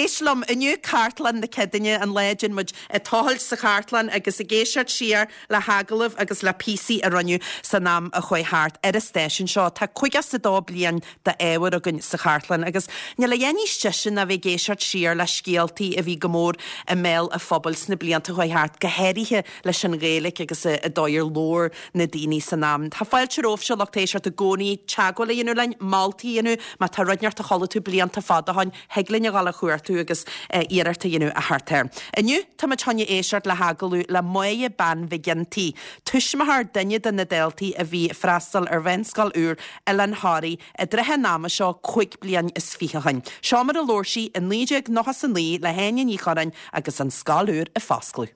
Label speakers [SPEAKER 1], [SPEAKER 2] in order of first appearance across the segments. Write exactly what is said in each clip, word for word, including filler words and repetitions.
[SPEAKER 1] Éislum iniu cartlan na cedine an legend mud a táil sa cartlan agus a géisiart siar le hagalh agus le písaí a runniu sa nám a chuoi hart ar a station seo tá chuigas sa dó blian de éhar agan sa cartlan agus ne le dhéanaí stisin a bheith géisiart siar le scialtaí a bhí gomór a méil a phobals na blianta chuoi hart gohéirithe leis an réalaigh agus a dóir lór na daoine sa nám. Tá fáil teróh se lochtéisiart a gcónaí teagháil a dhéanú lein maltaí inú má tá runeart a chola tú blianta fada hain heglinn a gála chuirtú agus íarta dhéanú a hartar. Iniu tá ma tanya éisiart le hagalú le moie ban vigintí. Tuismahar daine den na deltaí a bhí freistal ar bhenscal úr Ellen Harry a drethe náma seo chuig blian is fichahain. Seo mar a lórsí in líideag nochas an lí le héine ní chorain agus an scalúr a fásclú.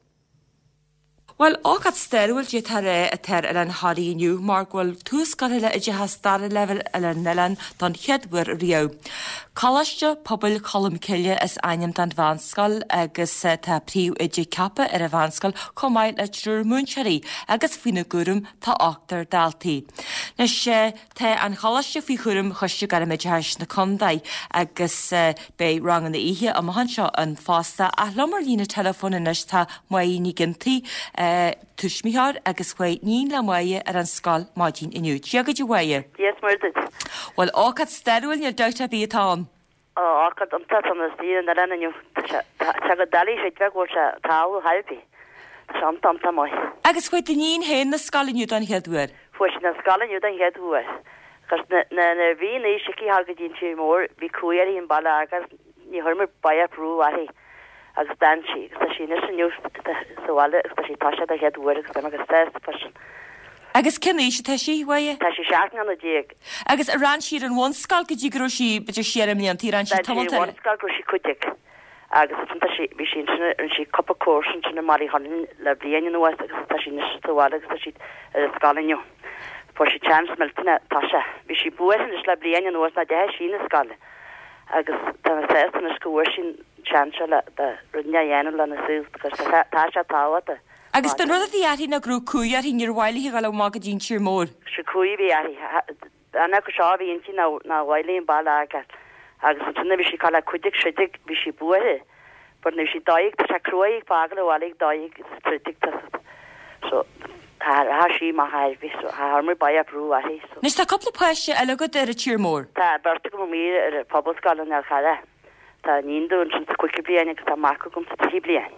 [SPEAKER 2] Well, ágad steirhfuil dé tar ré a ter Ellen Harry inniu, mar ghfuil túscaile a dthe star level Ellen Ellen don cheadhar riau. Calaiste pobl colm ciile is aim dan bhanscal agus tá príú i dé cappa ar a bhanscal comáid le trúr múnsearí agus fina gúrum tá áachtar daltaí. Na sé tá an calaiste fí churum chuiste gar méid heis na condaid agus bé rangan na ihe am han seo an fásta a lomar lína telefóna nes tá maíní gintaí tuismíthar agus chuid níon le maie ar an scal máidín inniu. Tiagad de wair?
[SPEAKER 3] Yes, murdered.
[SPEAKER 2] Well, ágad steirhfuil ne doubt a bí atá.
[SPEAKER 3] Oh, ágad an tat an stían na renniu. Tiagad dalí sé dvegór se táú halpi. Sean tam tam mai.
[SPEAKER 2] Agus chuid níon hen na scalinniu don headúir?
[SPEAKER 3] Fuis na scalinniu don headúir. Cos na na bhí na sici hagadín si mór bhí cuiarí in bala agus ní thurmar baia prú ahí. Agus dan si, agus sí nes nniu sáile agus sí táise a headúir agus agus test person.
[SPEAKER 2] Agus cinné sé tá sí waie?
[SPEAKER 3] Tá sí seaachna na déag.
[SPEAKER 2] Agus a ran siad an bhain scal go dtí gro sí beidir siar am líon tí ran sí tamilta.
[SPEAKER 3] Bhain scal gro sí cuidig. Agus tá sí bhí sí an sí coppa cóirsin sinna marí hanin le blianaine nuas agus tá sí nes sáile agus tá sí scalinniu. Fór sí chance meltina táise. Bhí sí buan is le blianaine nuas na de sí na scala. Agus tá na test na scóir sin chance le de runne dhéanú le na sús agus tá se táhata.
[SPEAKER 2] Agus den rud a bhí aithí na grú cuiar hí níor bhhailí gal mágad dín tíir mór.
[SPEAKER 3] Se cuí bhí aithí. Anna go seá bhí intí na bhhailíon bailá agat. Agus an tunna bhí sí cala cuidig sidig bhí sí buathe. But na sí daig tá se cruaigh bagal a bhhailíh daig tridig tasad. So ha sí má haibhí so harmar baia brú aithí.
[SPEAKER 2] Nis tá coppla poiste a legad ar a tíir mór?
[SPEAKER 3] Tá berta go mí ar a pobalscalan ar chara. Tá níondún sin cuici bliana agus tá marca gom sa tí bliana.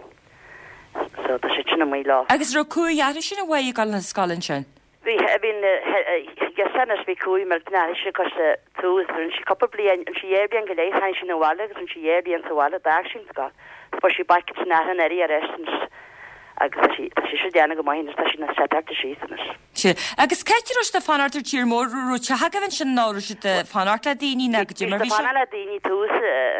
[SPEAKER 3] So tá sé sinna mí lá.
[SPEAKER 2] Agus ro cuaar sin a bhaid gal na scalan sin?
[SPEAKER 3] Bhí bhín gasanas bhí cuaí mar dna sé cos túús an si coppa blian an si ébian go lééis hain sin na bhile agus an si ébian sa bhile dag sin sá. Spá si baice sin an airí ar eistens agus sí sé déanana go maihín tá sin na setarta sísanas.
[SPEAKER 2] Si agus ceitir os de fanartar tíir mór ru te hagahann sin náir si de fanarta daoine na go mar bhí
[SPEAKER 3] fanala daoine túús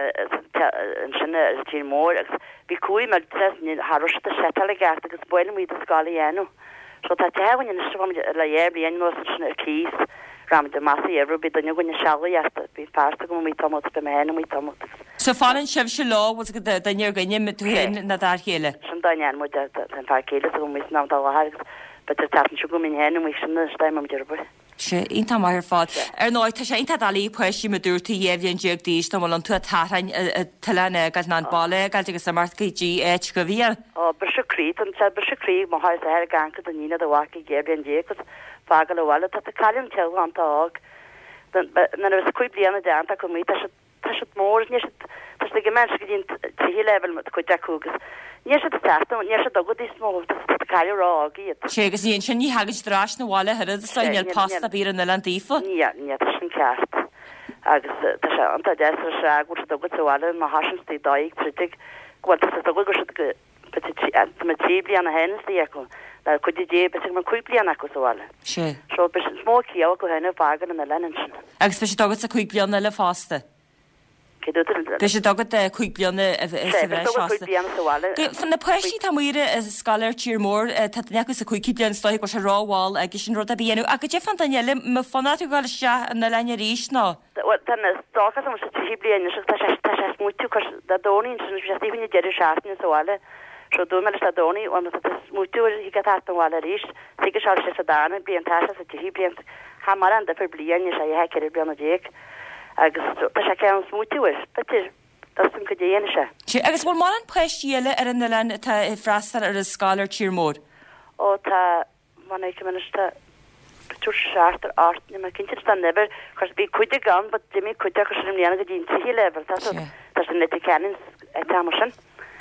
[SPEAKER 3] an sinna tíir mór agus bhí cuaí mar harústa setala gart agus buile mí a scalaíhéanú. So tá tehain in strom le éblion nó sinna cís ram de massa euro bit an gonne seasta bhí pásta go mí tomot be ména mí tomot.
[SPEAKER 2] So fanan sibh se lá was go daine gine mit túin na dar chéile.
[SPEAKER 3] Sin daine mu an fá chéile go mí ná dá bet tatan si go min héna mí sinna steim am dearbu.
[SPEAKER 2] Se inta mar fád. Ar náid tá sé inta dalí poisí me dúirta dhéhíonn deag díos tá an tú tárain talna gal ná balle gal agus sa marca G H go bhíar.
[SPEAKER 3] Ó bre se crí an se bre se crí má ha a ganca a nína a bhaci géhíonn dégus fágal a bhile tá a caiim te antá ág na is cuiib blianana deanta go mí tá se mór ní tá go men go dín trí level mat chuid deúgus. Ní se tata ní se dogad is mó caiile rá ágiad.
[SPEAKER 2] Ségus íon sin ní hagad drás na bháile head a saoil pasta bí an na landífa?
[SPEAKER 3] Ní ní sin ceart. Agus tá se anta de se agur se dogad sáile má hasanstí daig tridig ghil sa dogad go se tí blian a henstí acu. Na chuidir dé be man cuiig blianana go sáile.
[SPEAKER 2] sé.
[SPEAKER 3] So be smó cíá go hena bhagan na lenin sin.
[SPEAKER 2] Agus be sé dogad sa chuig blianana le fásta. Be sé dogad chuig blianana fan na poisí tá muire is scalir tíir mór negus a chuig blian stoig go se ráháil agus sin rud a bíanú a go dé fan daile me fanna tú gáil se na lenne ríis ná.
[SPEAKER 3] Táchas am se tí blian tá múú da dóín sin tíhanne deidir seaachna sáile. So do me a doni on mutu hi gat an wall ris sig se se dana bli an ta a ti bli ha mar an de per blian se he ke bli déek agus se ke an smutu bet Tasum go déana se.
[SPEAKER 2] Sí, agus bhfuil mar an poistíile ar an nalan tá freistal ar a scálar tír mór.
[SPEAKER 3] Ó tá man éice maniste túr seachtar art ni ma cinnte sta neber chus bí cuide gan, but dimi cuide chus rim líana go dín tí level tá tá sin net canin ag tamosin.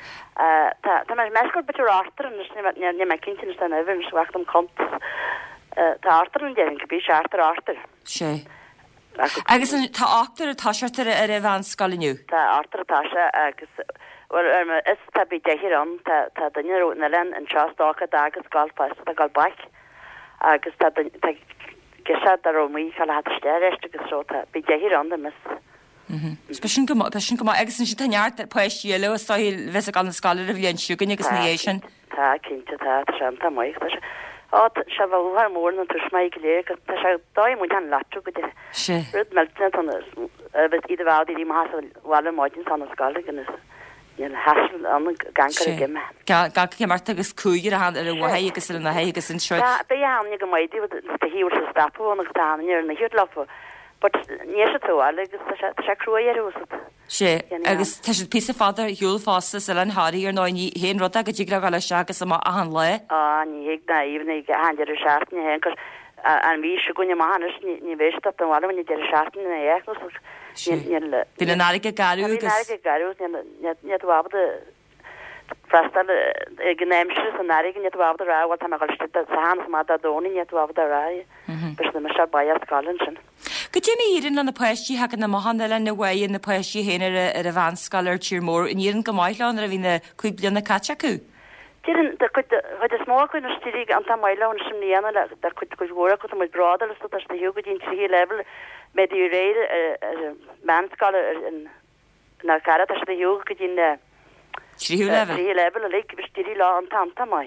[SPEAKER 3] Tá tá mar mescol betur artar an ni ni ma cinnte sta neber s wachtam kont. Tá artar an déan go bí seachtar artar.
[SPEAKER 2] sé. Agus tá achtar a táisiartar ar a bhean scaliniu.
[SPEAKER 3] Tá artar táise agus well is tá bí dehir an tá daine ro na len an trastácha agus galpa a gal bach agus tá geisa ar ó mí chaile hat steiriste agus só bí dehir an mis.
[SPEAKER 2] Spesin go sin go agus sin si taneart ar poistíile stáhil bheits a gan na scáir a bhíon siúgan agus na sin.
[SPEAKER 3] Tá cinnte tá sem tá mai á se bhhar mór an tus mé léir go tá se dáim mu an latú go de rud me an iad bhádí í hasháile máidin san na scala gan has an gang gimme.
[SPEAKER 2] Ga mar agus cúir a han ar a bhhaí agus na hégus in seo.
[SPEAKER 3] Bé annig go maidí híú sa stapú nach dáir na hiúd lafa, but ní se túáile agus se cruúir úsad.
[SPEAKER 2] sé agus te pí fadar hiúil fásta se an háí ar náí hén rud a go ddígra gal se agus am a an le?
[SPEAKER 3] Á ní héag na íhanna haidir a seaartna hen an bhí se gonne mánas ní bhéiste an bhla ní de seaartna na éach
[SPEAKER 2] Bhí na náige garú agus
[SPEAKER 3] garú neadhábda freistal gnéimsir san náige neadhábda ráhil tá meáiste sahanana má a dóna neadhábda rá bes na me se baia scálan sin.
[SPEAKER 2] Go Jimmy híann an na poisttí ha na mohanna le na bhain na poisttí héanaar ar a bhain scalar tír mór in íann go maileán ar a bhí na chuig blianna caite acu.
[SPEAKER 3] Tírin chuid a smá chuin tíí an tá maileán sem líana le chuid chuid góra chu mu bradal sto na hiú go dín trí level me dí réir manscal na cara a de hiú go dín
[SPEAKER 2] trí level
[SPEAKER 3] trí level a le be tíí lá an tanta mai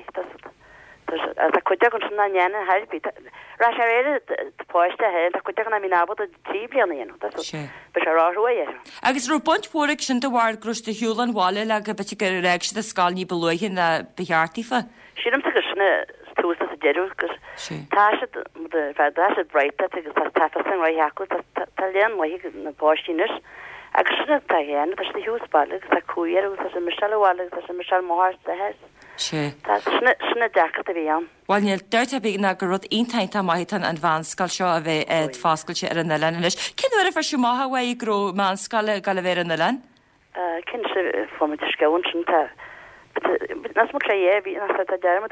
[SPEAKER 3] a chuide gon sin na nne hebí ra sé réidir poiste he a chuide na mí nabod a trí blianana be se ráróir.
[SPEAKER 2] Agus ru buntpóric sin do bhhar grústa hiúlan bháile le go bete go réig se a scáilní beluhin na beheartífa.
[SPEAKER 3] Sim go sinna túsa a deú gus tá fe se breite agus tafasan roi heú tal lean mai na páistínis agus sinna tá héan tá de hiúsbal agus a cuair agus a Michelleháile a Michelle Mohr a hes. Tá sinna decha a bhí an.
[SPEAKER 2] Bháilníil deirt a bhí na go rud intainta maitan an bhanscail seo a bheith ed fáscailte ar an na len leis. Cin ar a feisiú maithahha gro mánscaile gal bhéir an na len?
[SPEAKER 3] Cin se fómid scaún sin tá nas mo é hí na derma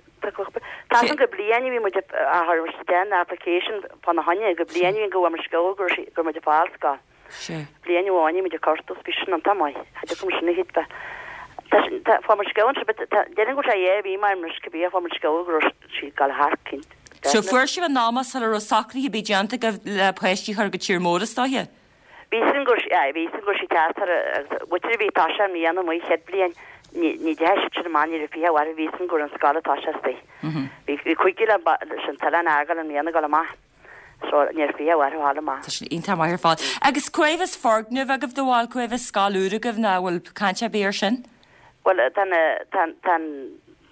[SPEAKER 3] tá go blianaí hí mu a scan application pan na hanne go blianaí go mar sco gur gur mu de fáilsá. Blianháinní mu de cartos bí an tamáid a cum sinna hitbe. Formar scoin de go é bhí mar mar scobí formar sco si gal hácinn.
[SPEAKER 2] So fuair si an náma sal ar sacrí bí deanta go le poisttí chu go tír móratáhe?
[SPEAKER 3] Bhí sin gur bhí sin gur si tear butir bhí tá sem íana mu chead blian ní de se maní a fi war vísin gur an sskalatá sé. Vi chuigi sin tal an agal an íana gal má. So níor fi war há má.
[SPEAKER 2] Ínta mar fád. Agus cuihs forgnú a goh doháil cuihs scalúra goh náhfuil canse béir sin?
[SPEAKER 3] Well tan tan tan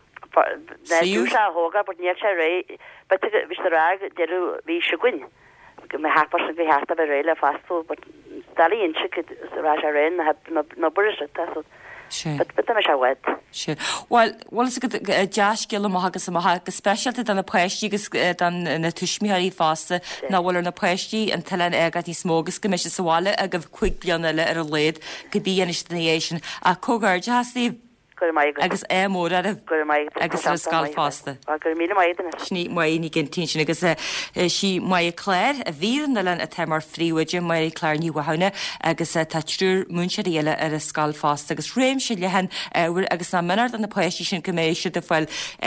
[SPEAKER 3] se hóga, bud ní sé ré, bet vis rag deú ví seguin. me hapa sin vi hata be réile fastú, but dali in si ra a ré na bur ta. Bit me se wed.
[SPEAKER 2] Se. Well, wal is deas gil agus go specialte an na poisttí gus dan na tuismií fásta na bhil na poisttí an talin agad í smógus go me se sáile a go chuig blianana le ar a léad go bí an a cogar deasí agus é mór agus ar scal fásta. Sní maí gin tí sin agus sí mai léir a bhíran le a te mar fríide mai léir níhaine agus tá trúr múnse réile ar a scal fásta agus réim se lehan bhfuil agus na minart an na poisttí sin goméisi de fáil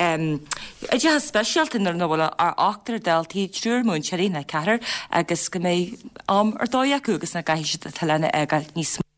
[SPEAKER 2] de ha speisialtain ar nóhla ar achtar deltaí trúr múnseí na cehar agus go mé am ar dóiaú agus na gaiisi talena agáil níos